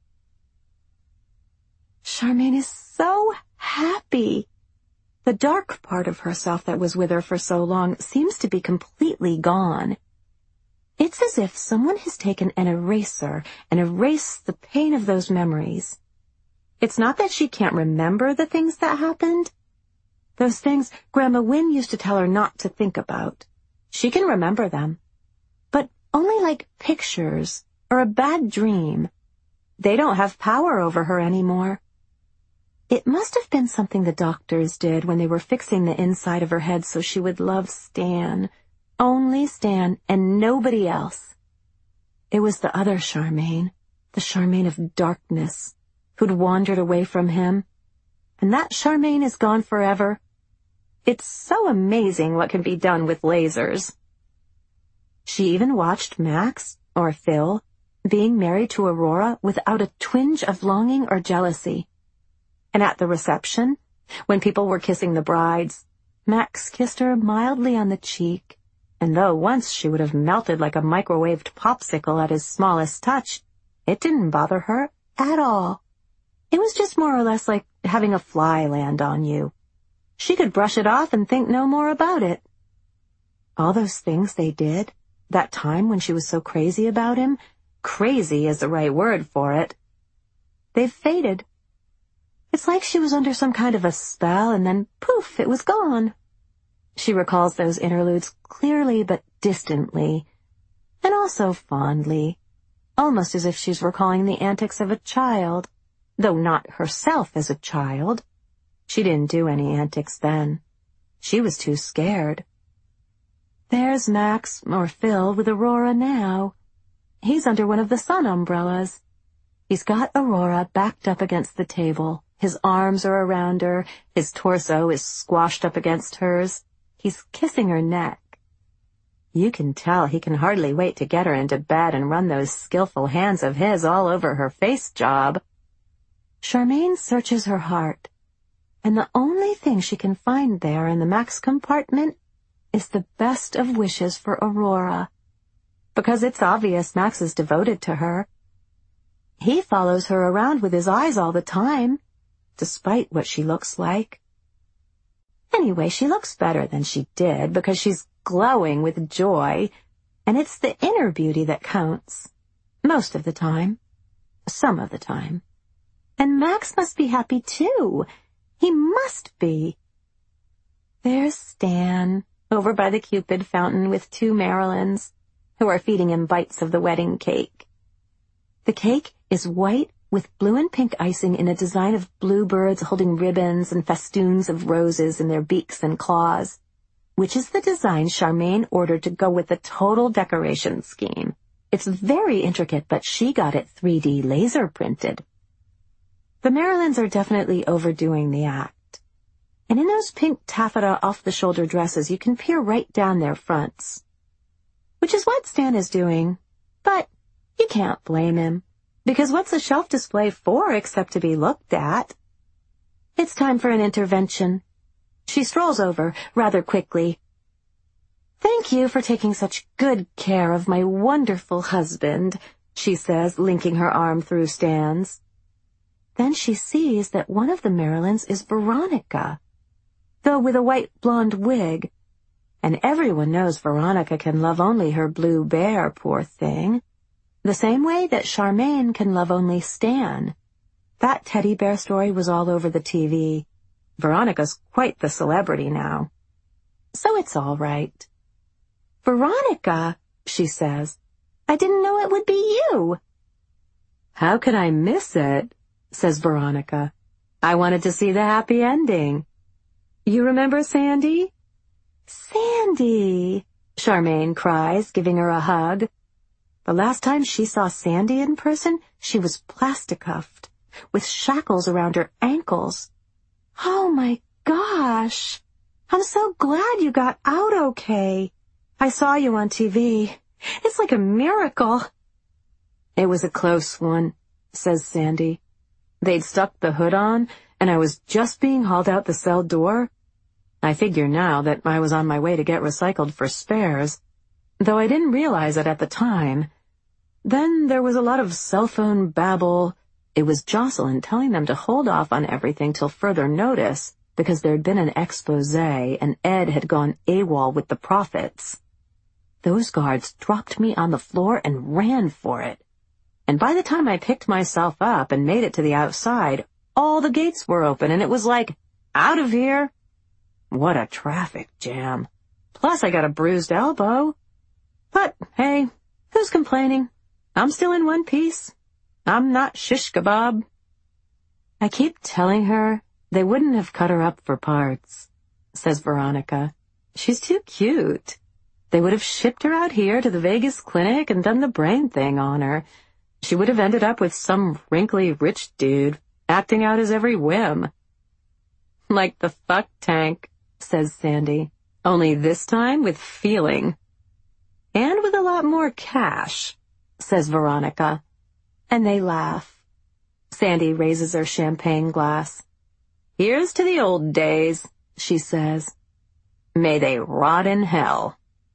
Charmaine is so happy. The dark part of herself that was with her for so long seems to be completely gone. It's as if someone has taken an eraser and erased the pain of those memories. It's not that she can't remember the things that happened. Those things Grandma Wynne used to tell her not to think about. She can remember them, but only like pictures or a bad dream. They don't have power over her anymore. It must have been something the doctors did when they were fixing the inside of her head so she would love Stan. Only Stan and nobody else. It was the other Charmaine, the Charmaine of darkness, who'd wandered away from him. And that Charmaine is gone forever. It's so amazing what can be done with lasers. She even watched Max, or Phil, being married to Aurora without a twinge of longing or jealousy. And at the reception, when people were kissing the brides, Max kissed her mildly on the cheek, and though once she would have melted like a microwaved popsicle at his smallest touch, it didn't bother her at all. It was just more or less like having a fly land on you. She could brush it off and think no more about it. All those things they did, that time when she was so crazy about him, crazy is the right word for it, they've faded. It's like she was under some kind of a spell, and then, poof, it was gone. She recalls those interludes clearly but distantly, and also fondly, almost as if she's recalling the antics of a child, though not herself as a child. She didn't do any antics then. She was too scared. There's Max, or Phil, with Aurora now. He's under one of the sun umbrellas. He's got Aurora backed up against the table. His arms are around her, his torso is squashed up against hers. He's kissing her neck. You can tell he can hardly wait to get her into bed and run those skillful hands of his all over her face job. Charmaine searches her heart, and the only thing she can find there in the Max compartment is the best of wishes for Aurora, because it's obvious Max is devoted to her. He follows her around with his eyes all the time, despite what she looks like. Anyway, she looks better than she did because she's glowing with joy, and it's the inner beauty that counts. Most of the time. Some of the time. And Max must be happy too. He must be. There's Stan, over by the Cupid fountain with two Marilyns, who are feeding him bites of the wedding cake. The cake is white with blue and pink icing in a design of bluebirds holding ribbons and festoons of roses in their beaks and claws, which is the design Charmaine ordered to go with the total decoration scheme. It's very intricate, but she got it 3D laser printed. The Marilyns are definitely overdoing the act. And in those pink taffeta off-the-shoulder dresses, you can peer right down their fronts. Which is what Stan is doing. But you can't blame him. Because what's a shelf display for except to be looked at? It's time for an intervention. She strolls over rather quickly. "Thank you for taking such good care of my wonderful husband," she says, linking her arm through Stan's. Then she sees that one of the Marilyns is Veronica, though with a white blonde wig. And everyone knows Veronica can love only her blue bear, poor thing. The same way that Charmaine can love only Stan. That teddy bear story was all over the TV. Veronica's quite the celebrity now. So it's all right. "Veronica," she says, "I didn't know it would be you." "How could I miss it?" says Veronica. "I wanted to see the happy ending. You remember Sandy?" "Sandy," Charmaine cries, giving her a hug. The last time she saw Sandy in person, she was plasticuffed, with shackles around her ankles. "Oh my gosh! I'm so glad you got out okay. I saw you on TV. It's like a miracle." "It was a close one," says Sandy. "They'd stuck the hood on, and I was just being hauled out the cell door. I figure now that I was on my way to get recycled for spares, though I didn't realize it at the time. Then there was a lot of cell phone babble. It was Jocelyn telling them to hold off on everything till further notice, because there'd been an expose and Ed had gone AWOL with the profits. Those guards dropped me on the floor and ran for it. And by the time I picked myself up and made it to the outside, all the gates were open and it was like, out of here. What a traffic jam. Plus I got a bruised elbow. But hey, who's complaining? I'm still in one piece. I'm not shish kebab. I keep telling her they wouldn't have cut her up for parts, says Veronica. She's too cute. They would have shipped her out here to the Vegas clinic and done the brain thing on her. She would have ended up with some wrinkly rich dude, acting out his every whim. Like the fuck tank, says Sandy, only this time with feeling. And with a lot more cash, says Veronica. And they laugh. Sandy raises her champagne glass. Here's to the old days, she says. May they rot in hell.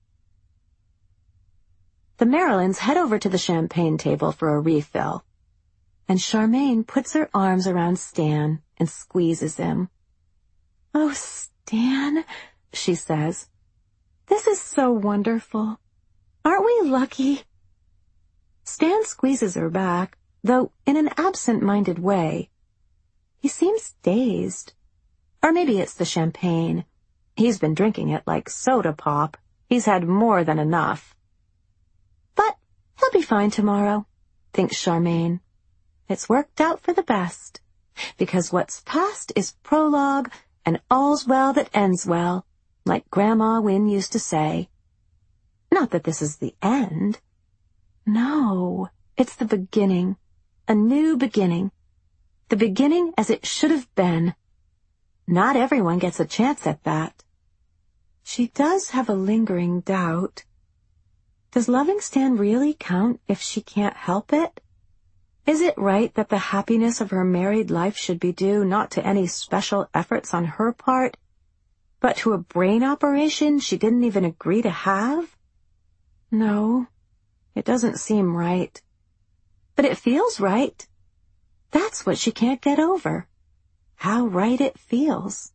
The Marilyns head over to the champagne table for a refill, and Charmaine puts her arms around Stan and squeezes him. Oh, Stan, she says, this is so wonderful. Aren't we lucky? Stan squeezes her back, though in an absent-minded way. He seems dazed. Or maybe it's the champagne. He's been drinking it like soda pop. He's had more than enough. But he'll be fine tomorrow, thinks Charmaine. It's worked out for the best, because what's past is prologue, and all's well that ends well, like Grandma Wynne used to say. Not that this is the end. No, it's the beginning, a new beginning. The beginning as it should have been. Not everyone gets a chance at that. She does have a lingering doubt. Does loving Stan really count if she can't help it? Is it right that the happiness of her married life should be due not to any special efforts on her part, but to a brain operation she didn't even agree to have? No, it doesn't seem right. But it feels right. That's what she can't get over. How right it feels.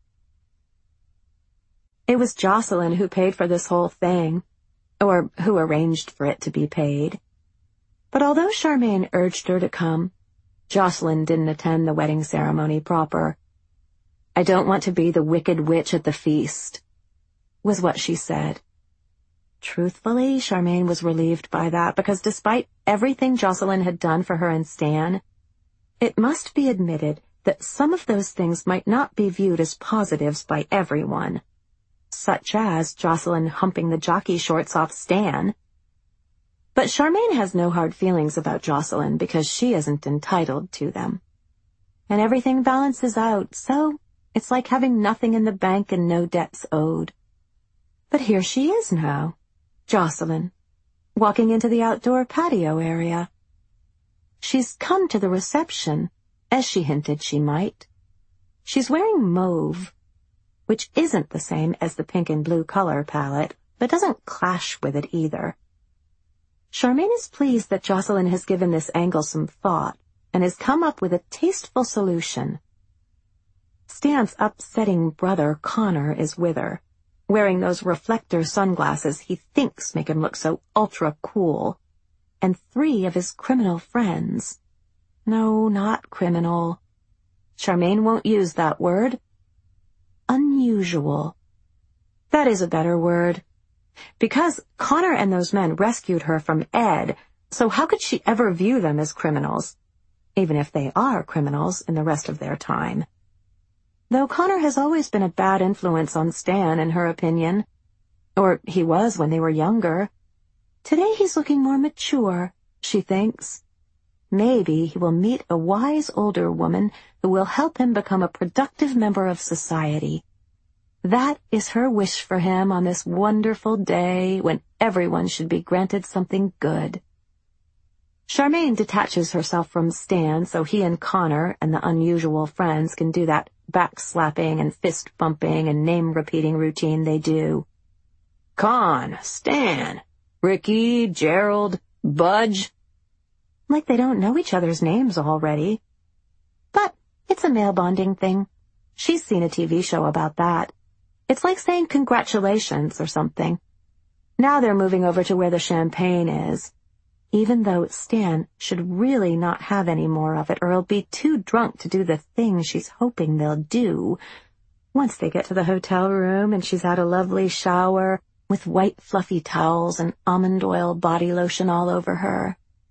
It was Jocelyn who paid for this whole thing, or who arranged for it to be paid. But although Charmaine urged her to come, Jocelyn didn't attend the wedding ceremony proper. I don't want to be the wicked witch at the feast, was what she said. Truthfully, Charmaine was relieved by that, because despite everything Jocelyn had done for her and Stan, it must be admitted that some of those things might not be viewed as positives by everyone, such as Jocelyn humping the jockey shorts off Stan. But Charmaine has no hard feelings about Jocelyn because she isn't entitled to them. And everything balances out, so it's like having nothing in the bank and no debts owed. But here she is now, Jocelyn, walking into the outdoor patio area. She's come to the reception, as she hinted she might. She's wearing mauve, which isn't the same as the pink and blue color palette, but doesn't clash with it either. Charmaine is pleased that Jocelyn has given this angle some thought and has come up with a tasteful solution. Stan's upsetting brother, Connor, is with her, wearing those reflector sunglasses he thinks make him look so ultra-cool, and 3 of his criminal friends. No, not criminal. Charmaine won't use that word. Unusual. That is a better word. Because Connor and those men rescued her from Ed, so how could she ever view them as criminals, even if they are criminals in the rest of their time? Though Connor has always been a bad influence on Stan, in her opinion. Or he was when they were younger. Today he's looking more mature, she thinks. Maybe he will meet a wise older woman who will help him become a productive member of society. That is her wish for him on this wonderful day when everyone should be granted something good. Charmaine detaches herself from Stan so he and Connor and the unusual friends can do that backslapping and fist-bumping and name-repeating routine they do. Con, Stan, Ricky, Gerald, Budge. Like they don't know each other's names already. But it's a male bonding thing. She's seen a TV show about that. It's like saying congratulations or something. Now they're moving over to where the champagne is, even though Stan should really not have any more of it or he'll be too drunk to do the thing she's hoping they'll do. Once they get to the hotel room and she's had a lovely shower with white fluffy towels and almond oil body lotion all over her.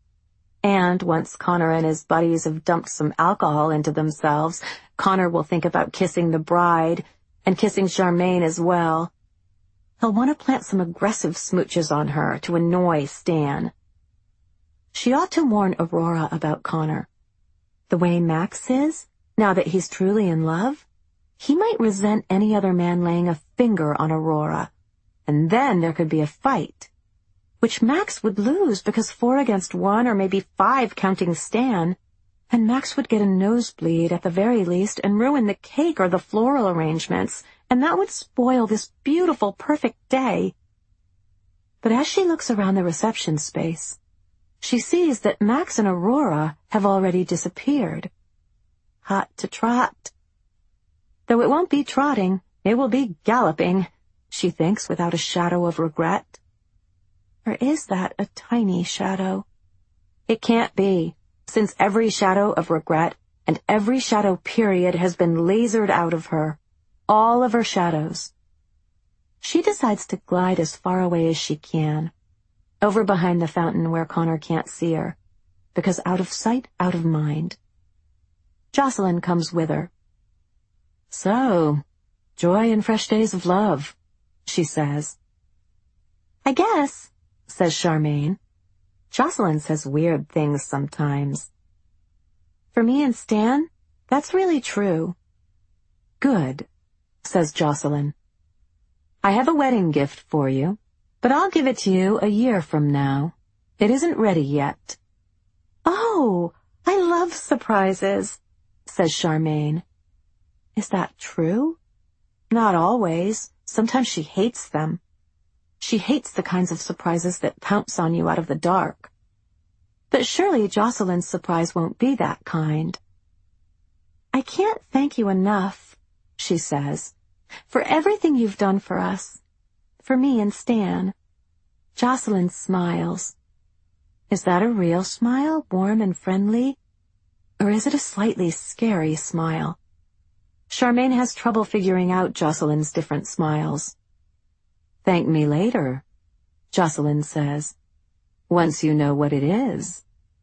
And once Connor and his buddies have dumped some alcohol into themselves, Connor will think about kissing the bride and kissing Charmaine as well. He'll want to plant some aggressive smooches on her to annoy Stan. She ought to warn Aurora about Connor. The way Max is, now that he's truly in love, he might resent any other man laying a finger on Aurora, and then there could be a fight, which Max would lose because 4 against 1 or maybe 5 counting Stan, and Max would get a nosebleed at the very least and ruin the cake or the floral arrangements, and that would spoil this beautiful, perfect day. But as she looks around the reception space, she sees that Max and Aurora have already disappeared. Hot to trot. Though it won't be trotting, it will be galloping, she thinks without a shadow of regret. Or is that a tiny shadow? It can't be, since every shadow of regret and every shadow period has been lasered out of her. All of her shadows. She decides to glide as far away as she can, over behind the fountain where Connor can't see her, because out of sight, out of mind. Jocelyn comes with her. So, joy and fresh days of love, she says. I guess, says Charmaine. Jocelyn says weird things sometimes. For me and Stan, that's really true. Good, says Jocelyn. I have a wedding gift for you, but I'll give it to you a year from now. It isn't ready yet. Oh, I love surprises, says Charmaine. Is that true? Not always. Sometimes she hates them. She hates the kinds of surprises that pounce on you out of the dark. But surely Jocelyn's surprise won't be that kind. I can't thank you enough, she says, for everything you've done for us, for me and Stan. Jocelyn smiles. Is that a real smile, warm and friendly? Or is it a slightly scary smile? Charmaine has trouble figuring out Jocelyn's different smiles. Thank me later, Jocelyn says, once you know what it is.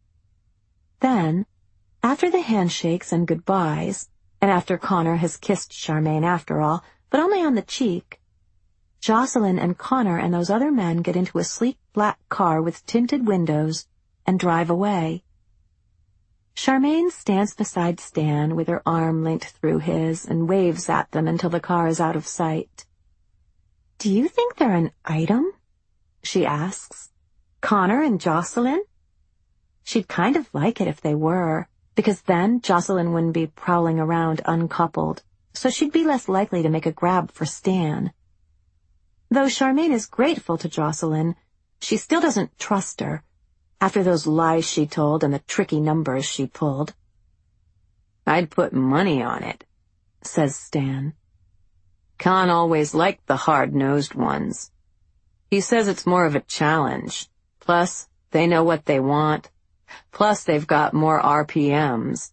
Then, after the handshakes and goodbyes, and after Connor has kissed Charmaine after all, but only on the cheek, Jocelyn and Connor and those other men get into a sleek black car with tinted windows and drive away. Charmaine stands beside Stan with her arm linked through his and waves at them until the car is out of sight. Do you think they're an item? She asks. Connor and Jocelyn? She'd kind of like it if they were, because then Jocelyn wouldn't be prowling around uncoupled, so she'd be less likely to make a grab for Stan. Though Charmaine is grateful to Jocelyn, she still doesn't trust her, after those lies she told and the tricky numbers she pulled. I'd put money on it, says Stan. Con always liked the hard-nosed ones. He says it's more of a challenge. Plus, they know what they want. Plus, they've got more RPMs.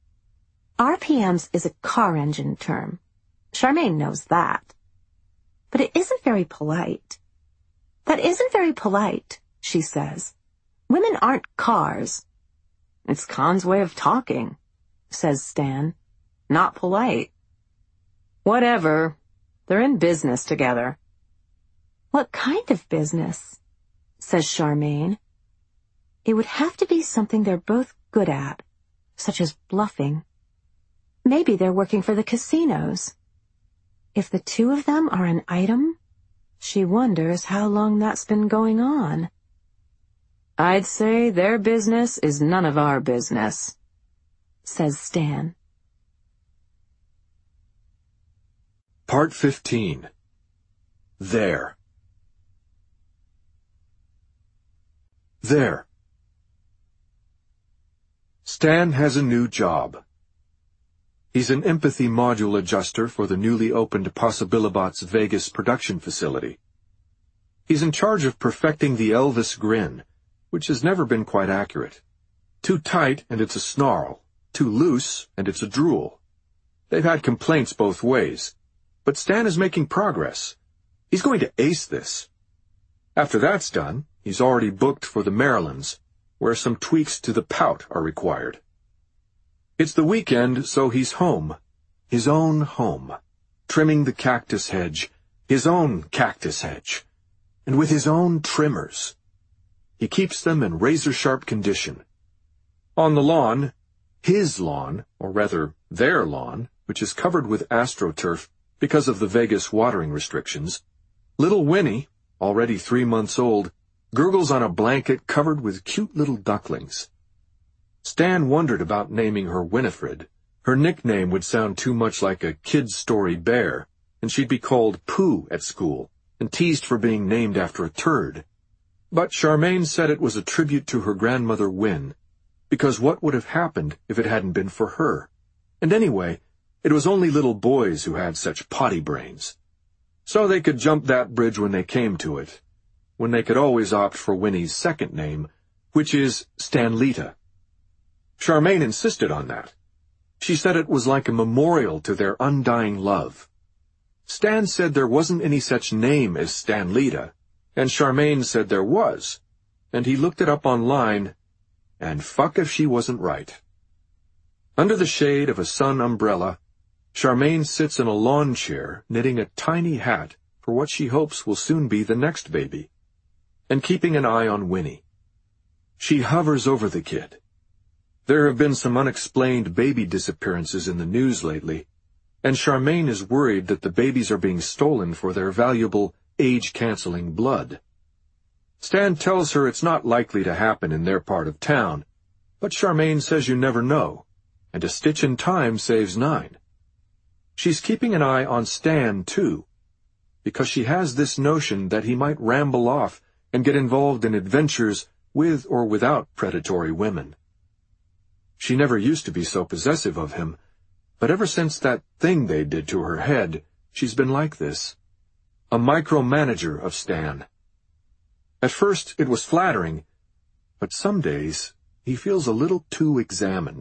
RPMs is a car engine term. Charmaine knows that. But it isn't very polite. That isn't very polite, she says. Women aren't cars. It's Con's way of talking, says Stan. Not polite. Whatever. They're in business together. What kind of business? Says Charmaine. It would have to be something they're both good at, such as bluffing. Maybe they're working for the casinos. If the two of them are an item, she wonders how long that's been going on. I'd say their business is none of our business, says Stan. Part 15. There. There. Stan has a new job. He's an empathy module adjuster for the newly opened Possibilibots Vegas production facility. He's in charge of perfecting the Elvis grin, which has never been quite accurate. Too tight and it's a snarl, too loose and it's a drool. They've had complaints both ways, but Stan is making progress. He's going to ace this. After that's done, he's already booked for the Marylands, where some tweaks to the pout are required. It's the weekend, so he's home, his own home, trimming the cactus hedge, his own cactus hedge, and with his own trimmers. He keeps them in razor-sharp condition. On the lawn, his lawn, or rather their lawn, which is covered with astroturf because of the Vegas watering restrictions, little Winnie, already 3 months old, gurgles on a blanket covered with cute little ducklings. Stan wondered about naming her Winifred. Her nickname would sound too much like a kid's story bear, and she'd be called Pooh at school, and teased for being named after a turd. But Charmaine said it was a tribute to her grandmother Win, because what would have happened if it hadn't been for her? And anyway, it was only little boys who had such potty brains. So they could jump that bridge when they came to it, when they could always opt for Winnie's second name, which is Stanlita. Charmaine insisted on that. She said it was like a memorial to their undying love. Stan said there wasn't any such name as Stanlita, and Charmaine said there was, and he looked it up online, and fuck if she wasn't right. Under the shade of a sun umbrella, Charmaine sits in a lawn chair knitting a tiny hat for what she hopes will soon be the next baby, and keeping an eye on Winnie. She hovers over the kid. There have been some unexplained baby disappearances in the news lately, and Charmaine is worried that the babies are being stolen for their valuable, age-canceling blood. Stan tells her it's not likely to happen in their part of town, but Charmaine says you never know, and a stitch in time saves 9. She's keeping an eye on Stan, too, because she has this notion that he might ramble off and get involved in adventures with or without predatory women. She never used to be so possessive of him, but ever since that thing they did to her head, she's been like this. A micromanager of Stan. At first it was flattering, but some days he feels a little too examined.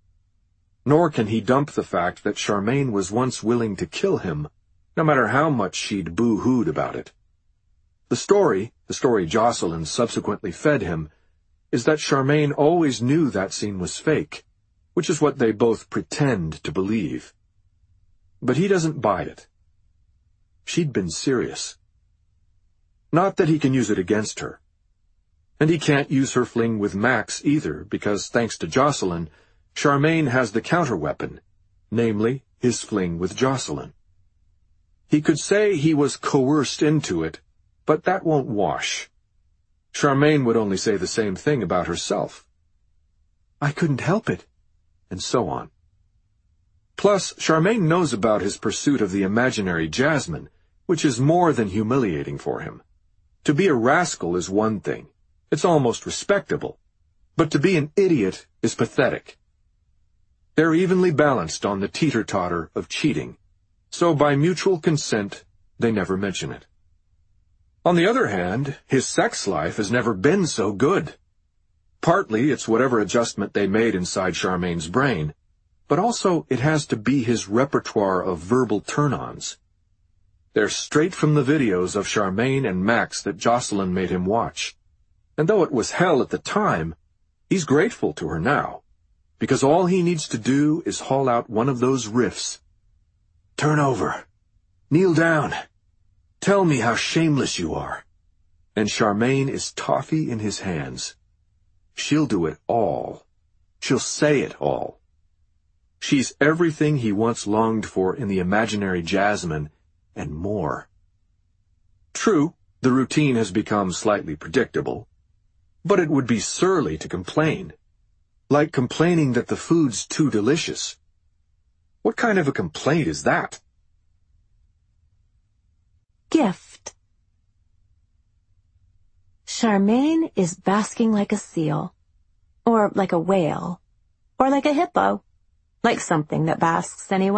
Nor can he dump the fact that Charmaine was once willing to kill him, no matter how much she'd boo-hooed about it. The story Jocelyn subsequently fed him, is that Charmaine always knew that scene was fake, which is what they both pretend to believe. But he doesn't buy it. She'd been serious. Not that he can use it against her. And he can't use her fling with Max either, because thanks to Jocelyn, Charmaine has the counterweapon, namely his fling with Jocelyn. He could say he was coerced into it, but that won't wash. Charmaine would only say the same thing about herself. I couldn't help it, and so on. Plus, Charmaine knows about his pursuit of the imaginary Jasmine, which is more than humiliating for him. To be a rascal is one thing. It's almost respectable. But to be an idiot is pathetic. They're evenly balanced on the teeter-totter of cheating, so by mutual consent, they never mention it. On the other hand, his sex life has never been so good. Partly it's whatever adjustment they made inside Charmaine's brain, but also it has to be his repertoire of verbal turn-ons. They're straight from the videos of Charmaine and Max that Jocelyn made him watch. And though it was hell at the time, he's grateful to her now, because all he needs to do is haul out one of those riffs. Turn over. Kneel down. Tell me how shameless you are. And Charmaine is toffee in his hands. She'll do it all. She'll say it all. She's everything he once longed for in the imaginary Jasmine, and more. True, the routine has become slightly predictable. But it would be surly to complain. Like complaining that the food's too delicious. What kind of a complaint is that? Gift. Charmaine is basking like a seal, or like a whale, or like a hippo, like something that basks anyway.